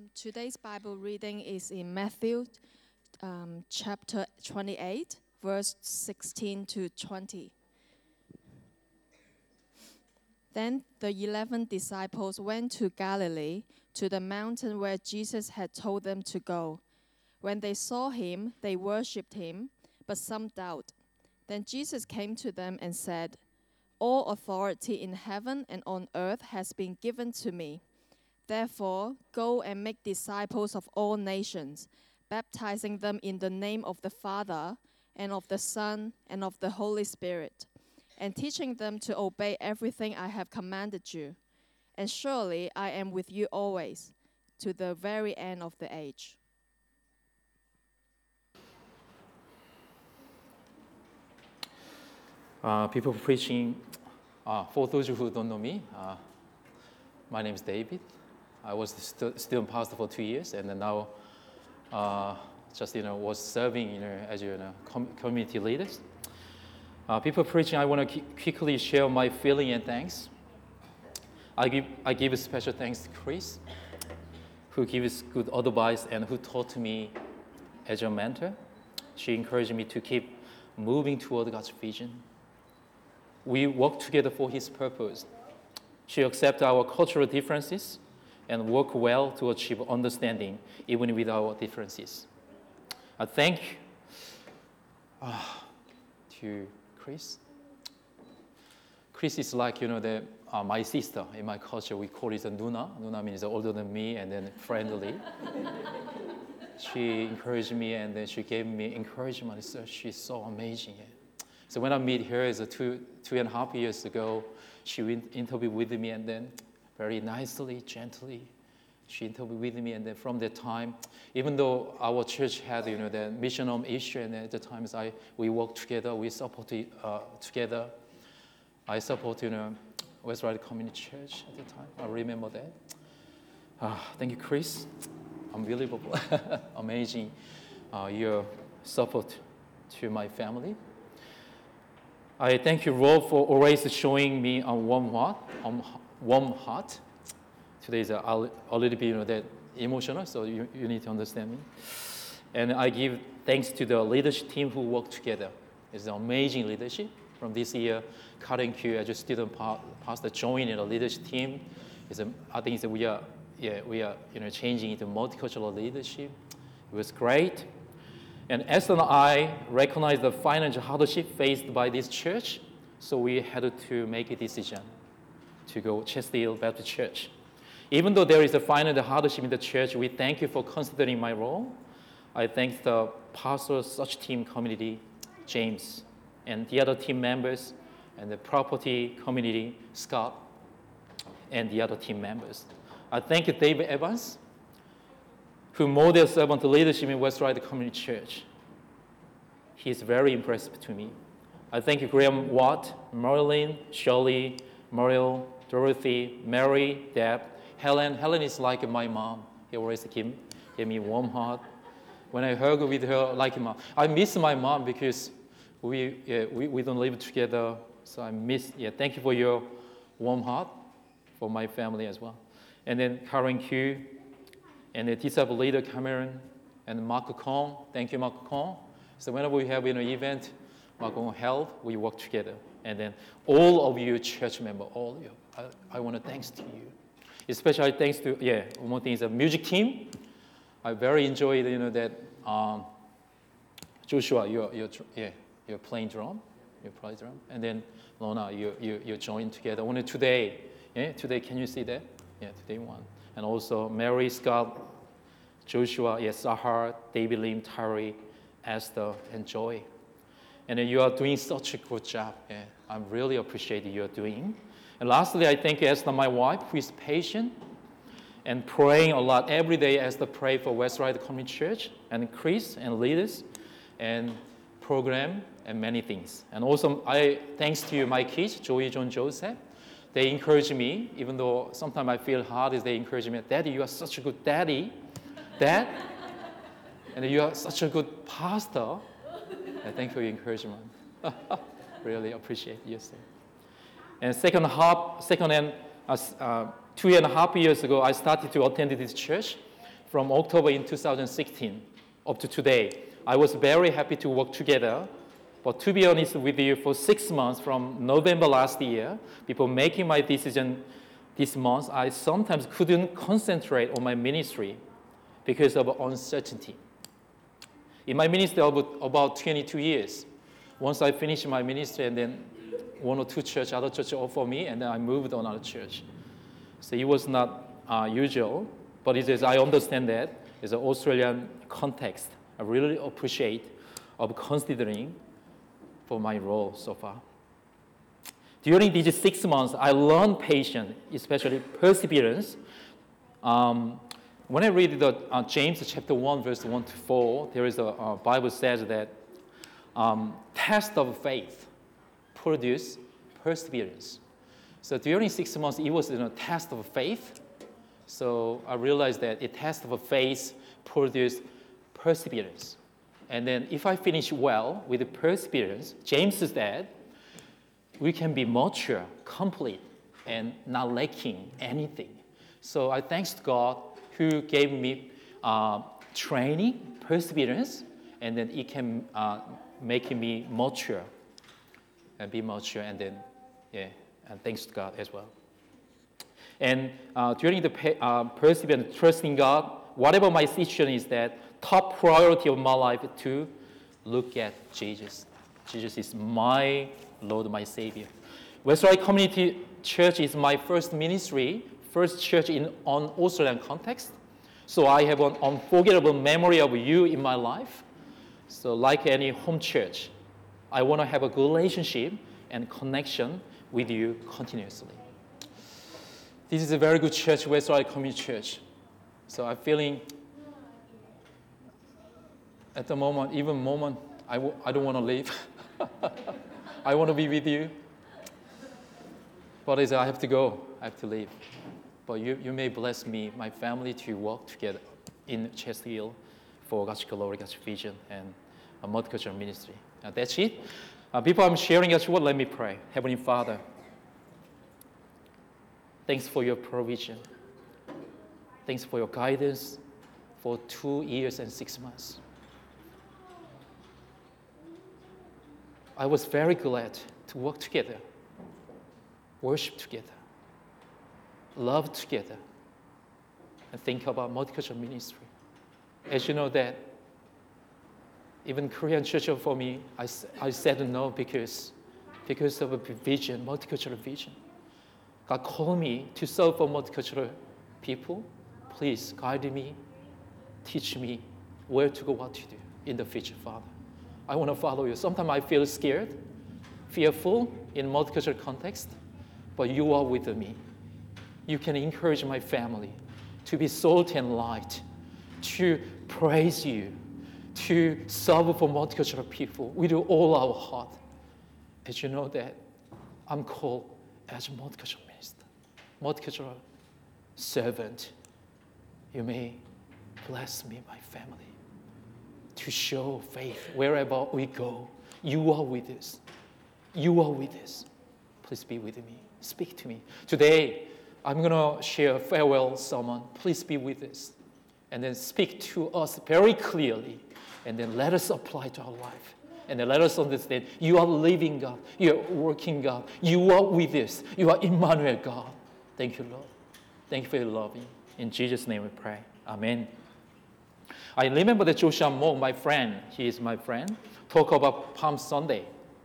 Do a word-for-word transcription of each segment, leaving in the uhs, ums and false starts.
Today's Bible reading is in Matthew um, chapter twenty-eight, verse sixteen to twenty. Then the eleven disciples went to Galilee, to the mountain where Jesus had told them to go. When they saw him, they worshipped him, but some doubt. Then Jesus came to them and said, "All authority in heaven and on earth has been given to me. Therefore, go and make disciples of all nations, baptizing them in the name of the Father, and of the Son, and of the Holy Spirit, and teaching them to obey everything I have commanded you. And surely I am with you always, to the very end of the age." Uh, people preaching, uh, for those who don't know me, uh, my name is David. I was the stu- student pastor for two years, and then now uh, just you know was serving you know as you know com- community leaders. Uh, people preaching, I want to qu- quickly share my feeling and thanks. I give I give a special thanks to Chris, who gives good advice and who taught me as a mentor. She encouraged me to keep moving toward God's vision. We work together for His purpose. She accepts our cultural differences and work well to achieve understanding even with our differences. I thank uh, to Chris. Chris is like, you know, the, uh, my sister. In my culture, we call it a Nuna. Nuna means older than me and then friendly. She encouraged me and then she gave me encouragement. So she's so amazing. So when I meet her, it's a two, two and a half years ago, she went, interviewed with me and then very nicely, gently, she interviewed with me. And then from that time, even though our church had, you know, the mission home issue, and at the times I, we worked together, we supported uh, together. I support, you know, West Ryde Community Church at the time. I remember that. Uh, thank you, Chris. Unbelievable, amazing, uh, your support to my family. I thank you, Rob, for always showing me a warm heart. Um, warm heart. Today is a, a little bit, you know, that emotional, so you, you need to understand me. And I give thanks to the leadership team who work together. It's an amazing leadership. From this year, Karen Q, as a student pastor, joined in the leadership team. It's a, I think it's a, we are, yeah, we are, you know, changing into multicultural leadership. It was great. And Esther and I recognized the financial hardship faced by this church, so we had to make a decision to go Chestdale Baptist Church. Even though there is a financial hardship in the church, we thank you for considering my role. I thank the pastor, such team community, James, and the other team members, and the property community, Scott, and the other team members. I thank David Evans, who modeled servant leadership in West Ryde Community Church. He is very impressive to me. I thank Graham Watt, Marilyn, Shirley, Muriel, Dorothy, Mary, Deb, Helen. Helen is like my mom. He always gave, gave me a warm heart. When I hug with her, like mom. I miss my mom because we, yeah, we, we don't live together. So I miss, yeah, thank you for your warm heart for my family as well. And then Karen Q, and the disciple leader Cameron, and Mark Kong. Thank you, Mark Kong. So whenever we have, you know, event, Mark Kong help, we work together. And then all of you church members, all of you, I, I want to thanks to you. Especially thanks to, yeah, one more thing is the music team. I very enjoyed, you know, that um, Joshua, you're, you're, yeah, you're playing drum, you're playing drum. And then Lona, you, you, you joined together. Only today, yeah, today, can you see that? Yeah, today one. And also Mary, Scott, Joshua, yes, Sahar, David Lim, Tari, Esther, and Joy. And then you are doing such a good job. Yeah, I really appreciate you're doing. And lastly, I thank Esther, my wife, who is patient and praying a lot every day. Esther pray for West Ryde Community Church and Chris and leaders and program and many things. And also, I thanks to my kids, Joey, John, Joseph. They encourage me, even though sometimes I feel hard, is they encourage me, "Daddy, you are such a good daddy, Dad, and you are such a good pastor." And thank you for your encouragement. Really appreciate you. And second half, second and uh, uh, two and a half years ago, I started to attend this church. from October in two thousand sixteen up to today. I was very happy to work together. But to be honest with you, for six months from November last year, before making my decision this month, I sometimes couldn't concentrate on my ministry because of uncertainty. In my ministry, about, about twenty-two years, once I finished my ministry, and then one or two church, other church offered me, and then I moved on another church. So it was not uh, usual, but it is, I understand that it's an Australian context. I really appreciate of considering for my role so far. During these six months, I learned patience, especially perseverance. Um, when I read the uh, James chapter one, verse one to four, there is a uh, Bible says that um, test of faith produce perseverance. So during six months, it was a test of faith. So I realized that a test of faith produced perseverance. And then if I finish well with the perseverance, James said, we can be mature, complete, and not lacking anything. So I thanks to God who gave me uh, training, perseverance, and then it can uh, make me mature and be mature, and then, yeah, and thanks to God as well. And uh, during the pe- uh, perseverance, trusting God, whatever my situation is, that top priority of my life to look at Jesus. Jesus is my Lord, my Savior. Westside Community Church is my first ministry, first church in an Australian context. So I have an unforgettable memory of you in my life. So like any home church, I want to have a good relationship and connection with you continuously. This is a very good church, Westside Community Church. So I'm feeling at the moment, even moment, I, w- I don't want to leave. I want to be with you. But I have to go. I have to leave. But you, you may bless me, my family, to work together in Chester Hill for God's glory, God's vision, and a multicultural ministry. Uh, that's it. Uh, before I'm sharing God's word, let me pray. Heavenly Father, thanks for your provision. Thanks for your guidance for two years and six months. I was very glad to work together, worship together, love together, and think about multicultural ministry. As you know that, even Korean church for me, I, I said no because, because of a vision, multicultural vision. God called me to serve for multicultural people. Please guide me, teach me where to go, what to do in the future, Father. I want to follow you. Sometimes I feel scared, fearful in multicultural context, but you are with me. You can encourage my family to be salt and light, to praise you, to serve for multicultural people with all our heart. As you know that I'm called as a multicultural minister, multicultural servant. You may bless me, my family, to show faith wherever we go. You are with us. You are with us. Please be with me. Speak to me. Today, I'm going to share a farewell sermon. Please be with us. And then speak to us very clearly. And then let us apply to our life. And then let us understand you are living God. You are working God. You are with us. You are Emmanuel God. Thank you, Lord. Thank you for your love. In Jesus' name we pray. Amen. I remember that Joshua Moore, my friend, he is my friend, talk about Palm Sunday.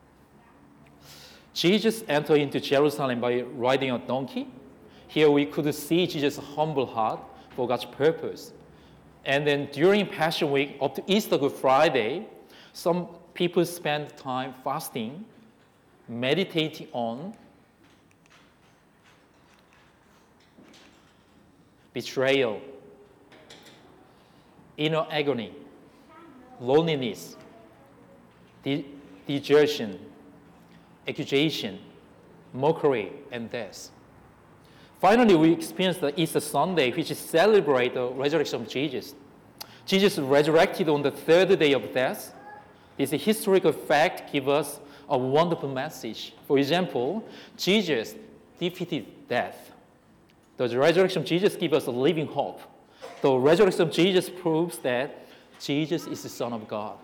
Jesus entered into Jerusalem by riding a donkey. Here we could see Jesus' humble heart for God's purpose. And then during Passion Week up to Easter Good Friday, some people spend time fasting, meditating on betrayal, inner agony, loneliness, de- desertion, accusation, mockery, and death. Finally, we experience the Easter Sunday, which celebrates the resurrection of Jesus. Jesus resurrected on the third day of death. This historical fact gives us a wonderful message. For example, Jesus defeated death. The resurrection of Jesus gives us a living hope. the resurrection of Jesus proves that Jesus is the Son of God.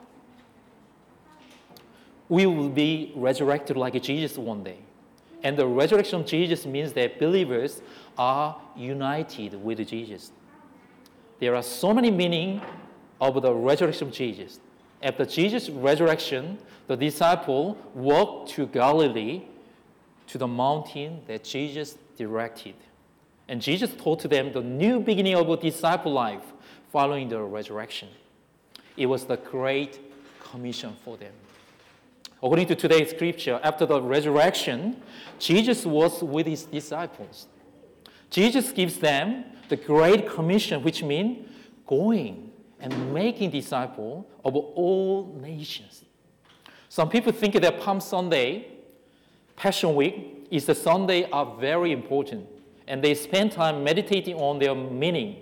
We will be resurrected like Jesus one day. And the resurrection of Jesus means that believers are united with Jesus. There are so many meanings of the resurrection of Jesus. After Jesus' resurrection, the disciples walked to Galilee, to the mountain that Jesus directed. And Jesus taught to them the new beginning of a disciple life following the resurrection. It was the great commission for them. According to today's scripture, after the resurrection, Jesus was with his disciples. Jesus gives them the great commission, which means going and making disciples of all nations. Some people think that Palm Sunday, Passion Week, is the Sunday are very important, and they spend time meditating on their meaning.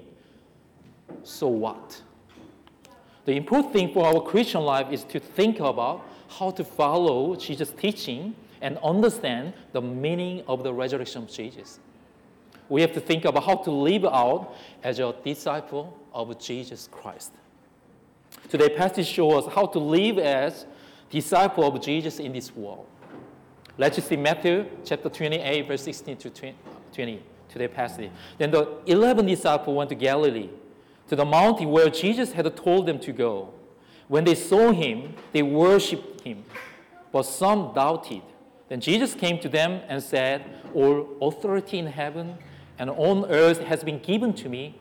So what? The important thing for our Christian life is to think about how to follow Jesus' teaching and understand the meaning of the resurrection of Jesus. We have to think about how to live out as a disciple of Jesus Christ. Today's passage shows us how to live as disciple of Jesus in this world. Let's see Matthew chapter twenty-eight, verse sixteen to twenty, today's passage. Then the eleven disciples went to Galilee, to the mountain where Jesus had told them to go. When they saw him, they worshipped him, but some doubted. Then Jesus came to them and said, all authority in heaven and on earth has been given to me.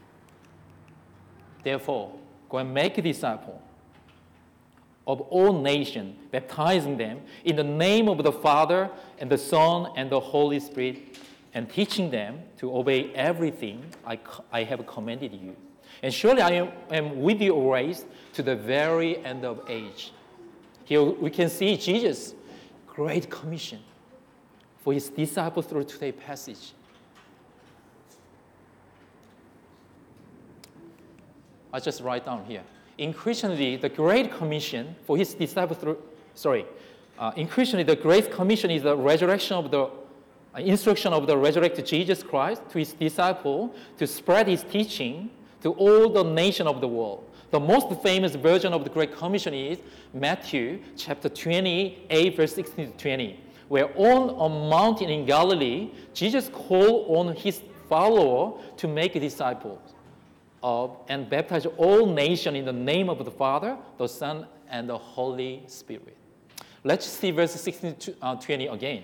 Therefore, go and make disciples of all nations, baptizing them in the name of the Father and the Son and the Holy Spirit, and teaching them to obey everything I, I have commanded you. And surely I am, am with you always to the very end of age. Here we can see Jesus' great commission for his disciples through today's passage. I just write down here. In Christianity, the Great Commission for his disciples through, sorry, uh, in Christianity, the Great Commission is the resurrection of the uh, instruction of the resurrected Jesus Christ to his disciples to spread his teaching to all the nations of the world. The most famous version of the Great Commission is Matthew chapter twenty-eight, verse sixteen to twenty, where on a mountain in Galilee, Jesus called on his followers to make disciples of and baptize all nations in the name of the Father, the Son, and the Holy Spirit. Let's see verse sixteen to twenty again.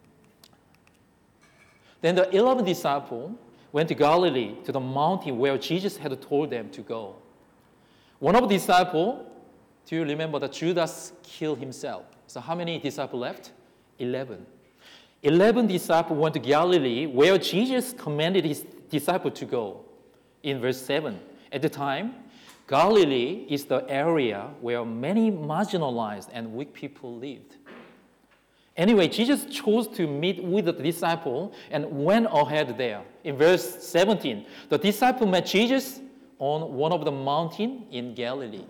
Then the eleven disciples went to Galilee, to the mountain where Jesus had told them to go. One of the disciples, do you remember that Judas killed himself? So how many disciples left? Eleven. Eleven disciples went to Galilee, where Jesus commanded his disciples to go. In verse seven, at the time, Galilee is the area where many marginalized and weak people lived. Anyway, Jesus chose to meet with the disciple and went ahead there. In verse seventeen, the disciple met Jesus on one of the mountains in Galilee.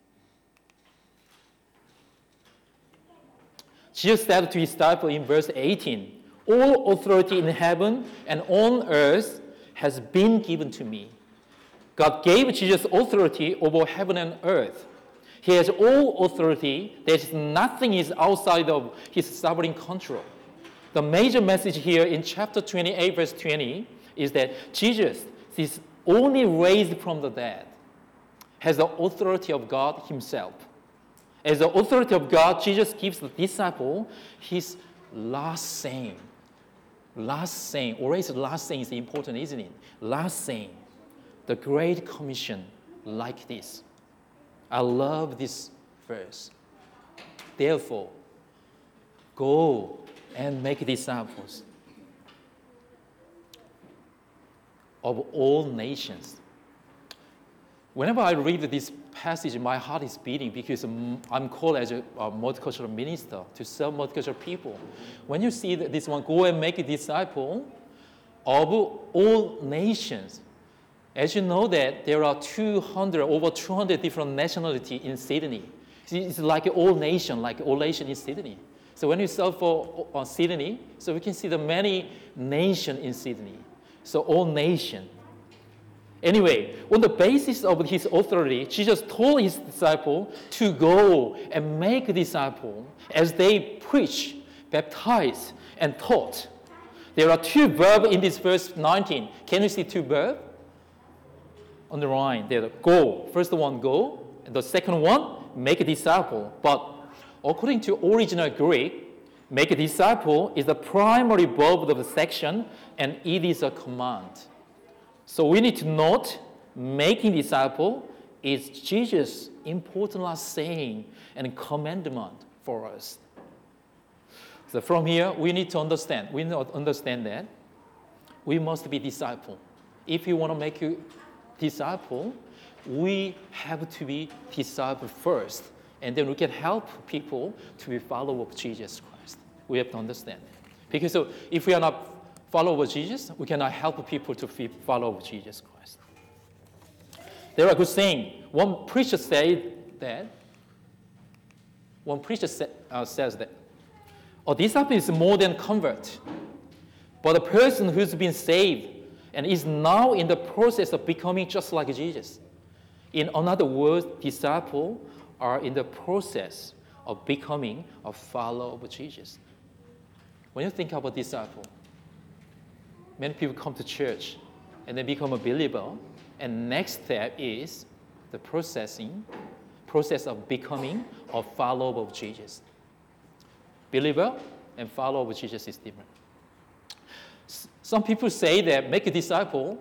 Jesus said to his disciple in verse eighteen, all authority in heaven and on earth has been given to me. God gave Jesus authority over heaven and earth. He has all authority. There's nothing is outside of his sovereign control. The major message here in chapter twenty-eight, verse twenty, is that Jesus is only raised from the dead, has the authority of God himself. As the authority of God, Jesus gives the disciple his last saying. Last saying, always last saying is important, isn't it? Last saying, the Great Commission like this. I love this verse. Therefore, go and make disciples of all nations. Whenever I read this passage, my heart is beating because I'm called as a, a multicultural minister to serve multicultural people. When you see this one, go and make a disciple of all nations. As you know that there are two hundred, over two hundred different nationalities in Sydney. It's like all nation, like all nation in Sydney. So when you serve for uh, Sydney, so we can see the many nations in Sydney. So all nation. Anyway, on the basis of his authority, Jesus told his disciples to go and make disciples as they preach, baptize, and taught. There are two verbs in this verse nineteen. Can you see two verbs? On the line, there, go. First one, go. And the second one, make a disciple. But according to original Greek, make a disciple is the primary verb of the section, and it is a command. So we need to note, making disciple is Jesus' important last saying and commandment for us. So from here, we need to understand, we need to understand that we must be disciple. If you want to make you disciple, we have to be disciple first, and then we can help people to be followers of Jesus Christ. We have to understand that. Because so if we are not followers of Jesus, we cannot help people to be followers of Jesus Christ. There are good saying. One preacher said that, one preacher sa- uh, says that, a disciple is more than convert, but a person who's been saved and is now in the process of becoming just like Jesus. In other words, disciples are in the process of becoming a follower of Jesus. When you think about disciple, many people come to church and they become a believer, and next step is the processing, process of becoming a follower of Jesus. Believer and follower of Jesus is different. Some people say that make a disciple,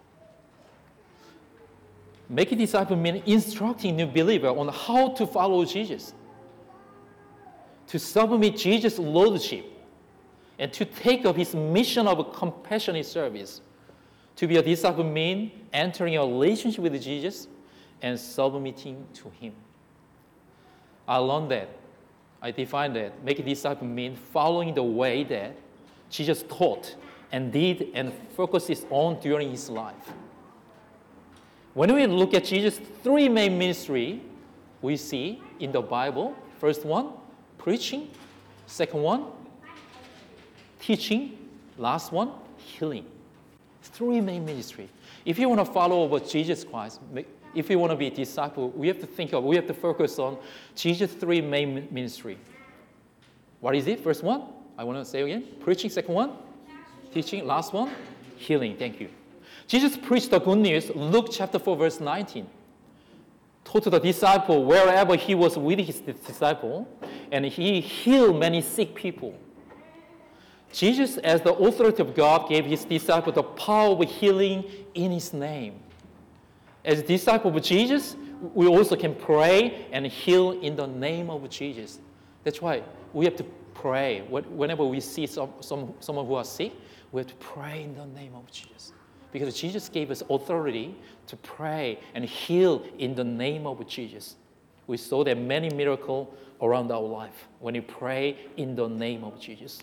make a disciple means instructing new believer on how to follow Jesus, to submit Jesus' lordship, and to take up his mission of compassionate service. To be a disciple means entering a relationship with Jesus and submitting to him. I learned that. I define that. Make a disciple means following the way that Jesus taught and did and focuses on during his life. When we look at Jesus' three main ministry, we see in the Bible, first one, preaching. Second one, teaching. Last one, healing. Three main ministry. If you want to follow about Jesus Christ, if you want to be a disciple, we have to think of, we have to focus on Jesus' three main ministry. What is it? First one, I want to say again, preaching. Second one, teaching. Last one, healing. Thank you. Jesus preached the good news, Luke chapter four, verse nineteen. Taught the disciple wherever he was with his disciple, and he healed many sick people. Jesus, as the authority of God, gave his disciple the power of healing in his name. As a disciple of Jesus, we also can pray and heal in the name of Jesus. That's why we have to pray. Whenever we see some, some, someone who are sick, we have to pray in the name of Jesus. Because Jesus gave us authority to pray and heal in the name of Jesus. We saw that many miracles around our life when we pray in the name of Jesus.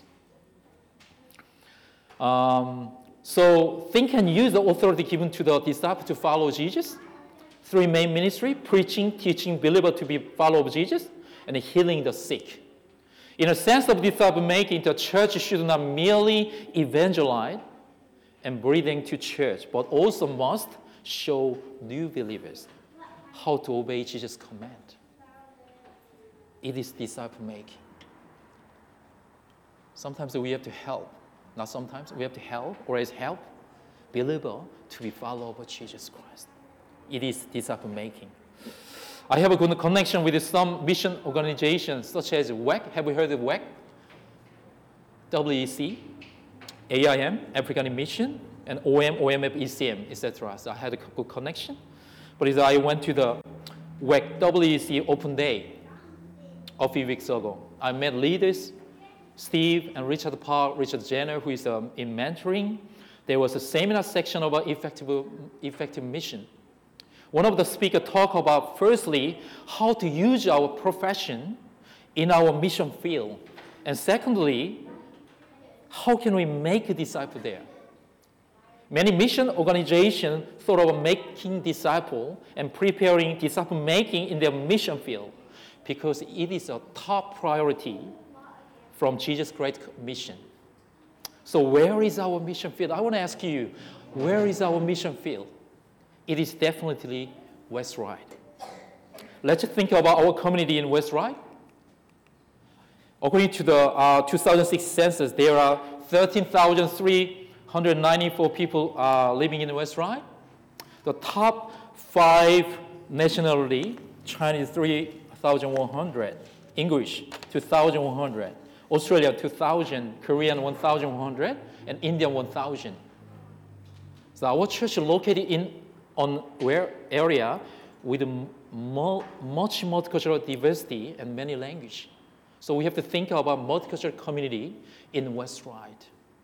Um, so think and use the authority given to the disciples to follow Jesus. Three main ministry: preaching, teaching believer to be follower of Jesus, and healing the sick. In a sense of disciple making, the church should not merely evangelize and bring them to church, but also must show new believers how to obey Jesus' command. It is disciple making. Sometimes we have to help. Not sometimes, we have to help, or as help, believer to be follower of Jesus Christ. It is disciple making. I have a good connection with some mission organizations such as W E C. Have you heard of W E C? W E C, A I M, African Mission, and O M, O M F, E C M, et cetera. So I had a good connection. But as I went to the W E C, W E C Open Day a few weeks ago, I met leaders, Steve and Richard Park, Richard Jenner, who is um, in mentoring. There was a seminar section about effective, effective mission. One of the speakers talked about, firstly, how to use our profession in our mission field. And secondly, how can we make a disciple there? Many mission organizations thought of making disciple and preparing disciple making in their mission field because it is a top priority from Jesus' Great Mission. So where is our mission field? I want to ask you, where is our mission field? It is definitely West Ryde. Let's think about our community in West Ryde. According to the uh, two thousand six census, there are thirteen thousand three hundred ninety-four people uh, living in West Ryde. The top five nationality: Chinese three thousand one hundred, English two thousand one hundred, Australia two thousand, Korean one thousand one hundred, and Indian one thousand. So our church is located in an where area with mo much multicultural diversity and many languages. So we have to think about multicultural community in West Ryde.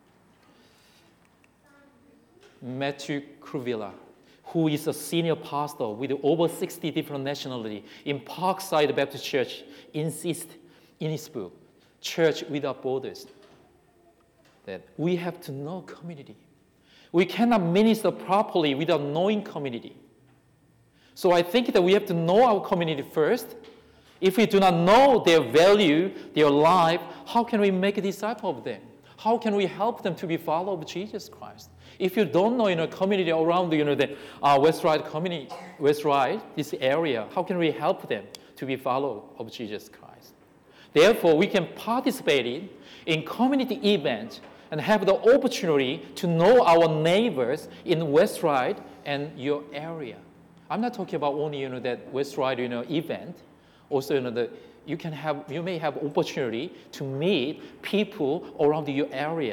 Matthew Kruvilla, who is a senior pastor with over sixty different nationalities in Parkside Baptist Church, insists in his book, Church Without Borders, that we have to know community. We cannot minister properly without knowing community. So I think that we have to know our community first. If we do not know their value, their life, how can we make a disciple of them? How can we help them to be followers of Jesus Christ? If you don't know, you know, community around, you know, the uh, West Ryde community, West Ryde, this area, how can we help them to be followers of Jesus Christ? Therefore, we can participate in, in community events and have the opportunity to know our neighbors in West Ryde and your area. I'm not talking about only, you know, that West Ryde, you know, event. Also, you know, the, you can have, you may have opportunity to meet people around your area.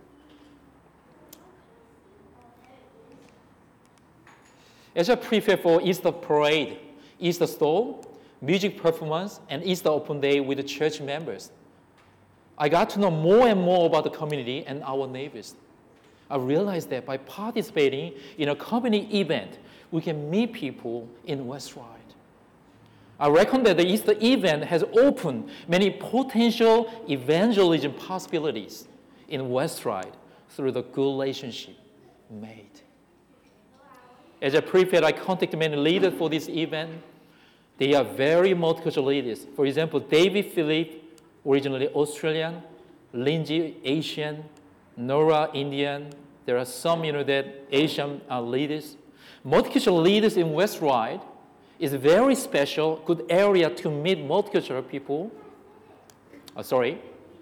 As I prepare for Easter parade, Easter stroll, music performance, and Easter open day with the church members, I got to know more and more about the community and our neighbors. I realized that by participating in a community event, we can meet people in West Ryde. I reckon that the Easter event has opened many potential evangelism possibilities in West Ryde through the good relationship made. As I prepared, I contacted many leaders for this event. They are very multicultural leaders. For example, David Philip, originally Australian, Lindsay, Asian, Nora, Indian. There are some, you know, that Asian uh, leaders. Multicultural leaders in West Ryde is a very special, good area to meet multicultural people. Uh, sorry.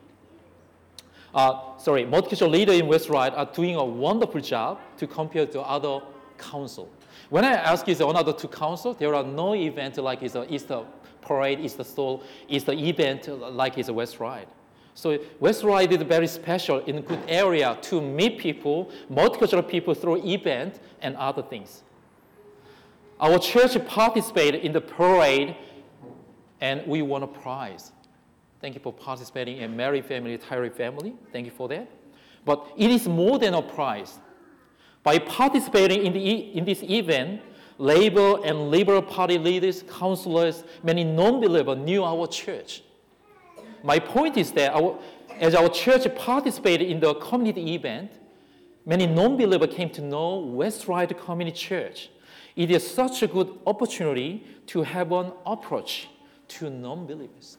Uh, sorry, multicultural leaders in West Ryde are doing a wonderful job to compare to other council. When I ask you another two council, there are no event like it's a Easter parade, Easter stroll, Easter event like it's a West Ryde. So West Ryde is very special in a good area to meet people, multicultural people through event and other things. Our church participated in the parade and we won a prize. Thank you for participating in Mary family, Tyree family. Thank you for that. But it is more than a prize. By participating in, the, in this event, Labour and Liberal Party leaders, councillors, many non-believers knew our church. My point is that our, as our church participated in the community event, many non-believers came to know West Ryde Community Church. It is such a good opportunity to have an approach to non-believers.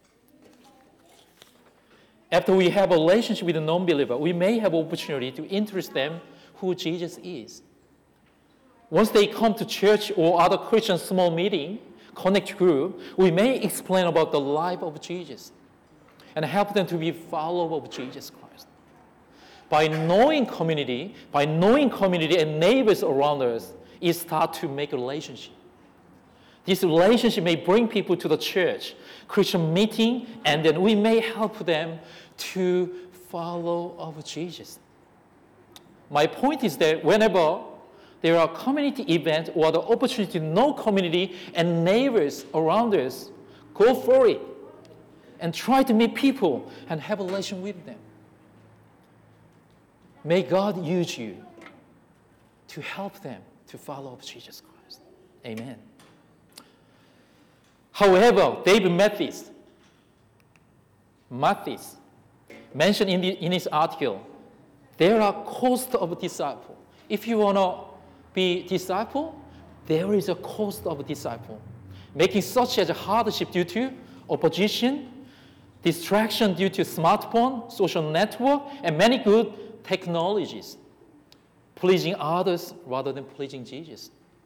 After we have a relationship with a non-believer, we may have an opportunity to introduce them who Jesus is. Once they come to church or other Christian small meeting, connect group, we may explain about the life of Jesus and help them to be followers of Jesus Christ. By knowing community, by knowing community and neighbors around us, it starts to make a relationship. This relationship may bring people to the church, Christian meeting, and then we may help them to follow of Jesus. My point is that whenever there are community events or the opportunity to know community and neighbors around us, go for it and try to meet people and have a relation with them. May God use you to help them to follow Jesus Christ. Amen. However, David Mathis, Mathis mentioned in, the, in his article, there are costs of disciple. If you want to be disciple, there is a cost of disciple. Making such as a hardship due to opposition, distraction due to smartphone, social network, and many good technologies. Pleasing others rather than pleasing Jesus.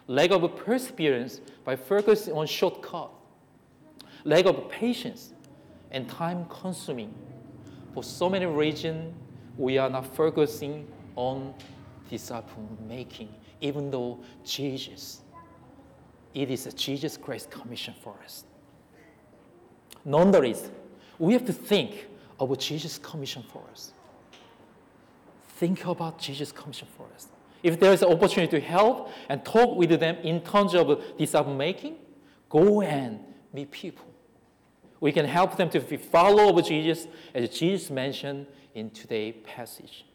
lack of perseverance by focusing on shortcut, lack of patience, and time-consuming. For so many reasons, we are not focusing on disciple-making, even though Jesus, it is a Jesus Christ commission for us. Nonetheless, we have to think of Jesus' commission for us. Think about Jesus' commission for us. If there is an opportunity to help and talk with them in terms of disciple-making, go and meet people. We can help them to follow Jesus, as Jesus mentioned in today's passage.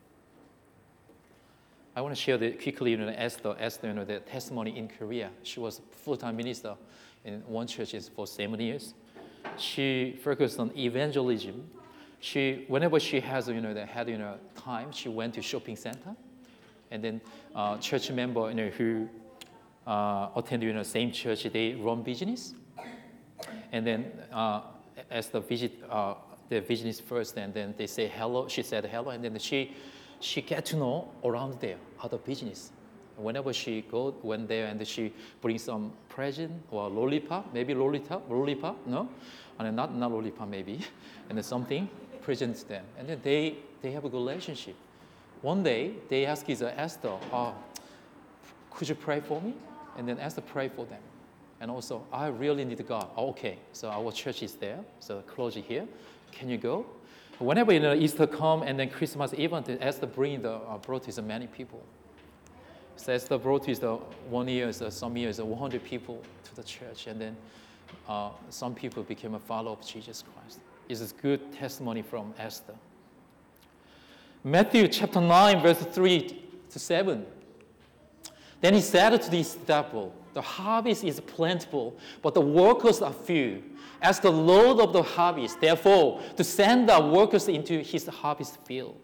I want to share the, quickly, you know, Esther, Esther, you know, the testimony in Korea. She was a full-time minister in one church for seven years. She focused on evangelism. She, whenever she has, you know, the, had, you know, time, she went to shopping center, and then uh, church member, you know, who uh, attend, you know, same church, they run business, and then uh, as the visit, uh, the business first, and then they say hello. She said hello, and then she, she get to know around there other business. Whenever she go, went there, and she brings some present or lollipop, maybe lollipop, lollipop, no, and not not lollipop maybe, and then something presents them, and then they they have a good relationship. One day they ask his uh, Esther, oh, could you pray for me? And then Esther prayed for them, and also I really need God. Oh, okay, so our church is there, so clergy here, can you go? Whenever, you know, Easter come and then Christmas event, Esther bring the uh, brought his many people. So Esther brought his the one year, so some years, one hundred people to the church, and then uh, some people became a follower of Jesus Christ. It's a good testimony from Esther. Matthew chapter nine, verse three to seven. Then he said to the disciples, the harvest is plentiful, but the workers are few. Ask the Lord of the harvest, therefore, to send the workers into his harvest field.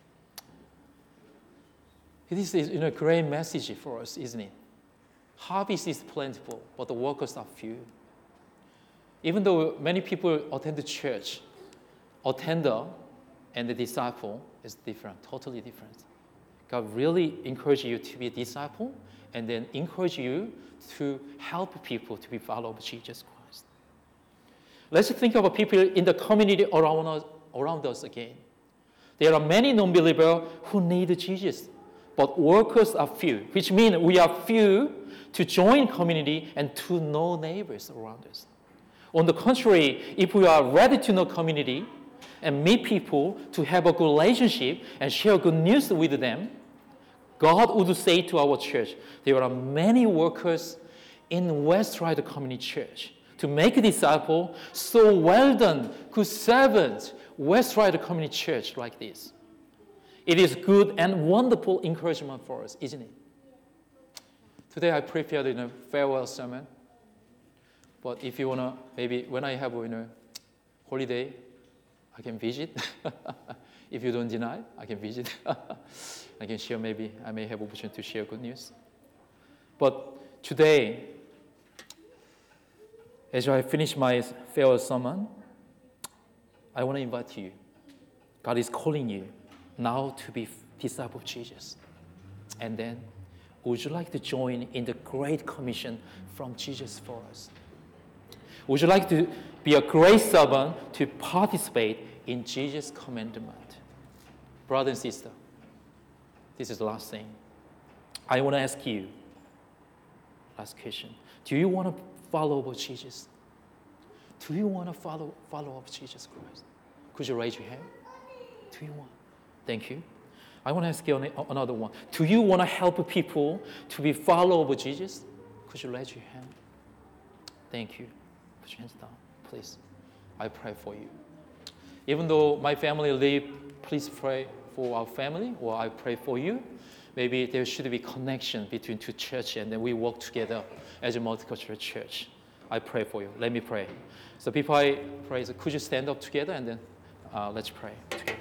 This is, you know, a great message for us, isn't it? Harvest is plentiful, but the workers are few. Even though many people attend the church, attender and the disciple is different, totally different. God really encourages you to be a disciple, and then encourage you to help people to be followers of Jesus Christ. Let's think about people in the community around us, around us again. There are many non-believers who need Jesus, but workers are few, which means we are few to join community and to know neighbors around us. On the contrary, if we are ready to know community and meet people to have a good relationship and share good news with them, God would say to our church, there are many workers in Westride Community Church to make a disciple. So well done, good servant, Westride Community Church like this. It is good and wonderful encouragement for us, isn't it? Today I prepared, you know, farewell sermon. But if you wanna, maybe when I have, you know, holiday, I can visit. If you don't deny, I can visit. I can share, maybe I may have opportunity to share good news. But today, as I finish my farewell sermon, I want to invite you. God is calling you now to be disciple of Jesus. And then, would you like to join in the great commission from Jesus for us? Would you like to be a great servant to participate in Jesus' commandment? Brother and sister, this is the last thing. I want to ask you, last question. Do you want to follow Jesus? Do you want to follow follow up Jesus Christ? Could you raise your hand? Do you want? Thank you. I want to ask you another one. Do you want to help people to be followers of Jesus? Could you raise your hand? Thank you. Put your hands down, please. I pray for you. Even though my family live, please pray for our family, or I pray for you. Maybe there should be connection between two churches, and then we work together as a multicultural church. I pray for you. Let me pray. So before I pray, so could you stand up together, and then uh, let's pray together.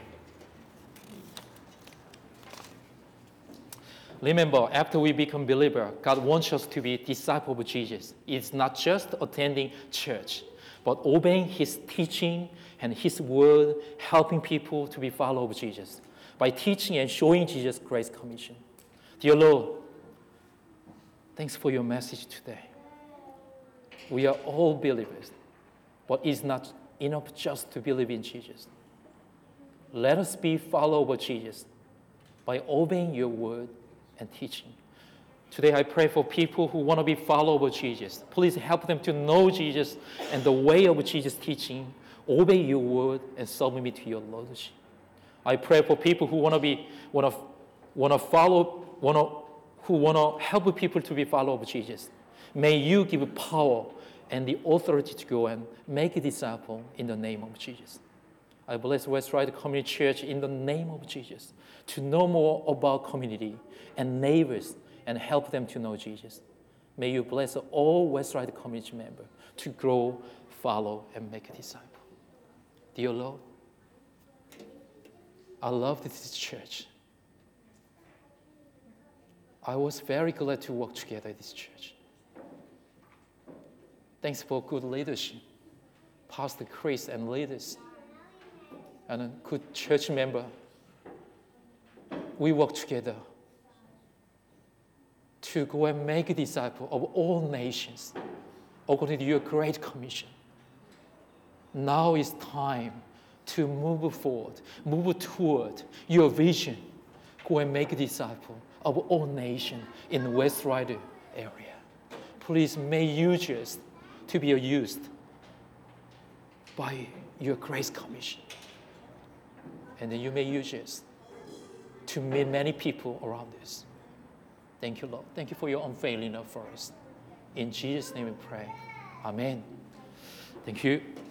Remember, after we become believer, God wants us to be disciples of Jesus. It's not just attending church, but obeying his teaching and his word, helping people to be followers of Jesus by teaching and showing Jesus Christ's commission. Dear Lord, Thanks for your message today. We are all believers, but it's not enough just to believe in Jesus. Let us be followers of Jesus by obeying your word and teaching. Today I pray for people who want to be followers of Jesus. Please help them to know Jesus and the way of Jesus' teaching, obey your word, and submit to your lordship. I pray for people who want to be, want to, want to follow, want to, who want to help people to be followers of Jesus. May you give power and the authority to go and make a disciple in the name of Jesus. I bless Westride Community Church in the name of Jesus to know more about community and neighbors and help them to know Jesus. May you bless all Westride Community members to grow, follow, and make a disciple. Dear Lord, I love this church. I was very glad to work together in this church. Thanks for good leadership, Pastor Chris and leaders, and a good church member. We work together to go and make a disciple of all nations according to your great commission. Now is time to move forward, move toward your vision. Go and make a disciple of all nations in the Westride area. Please may you just to be used by your grace commission. And then you may use us to meet many people around us. Thank you, Lord. Thank you for your unfailing love for us. In Jesus' name we pray. Amen. Thank you.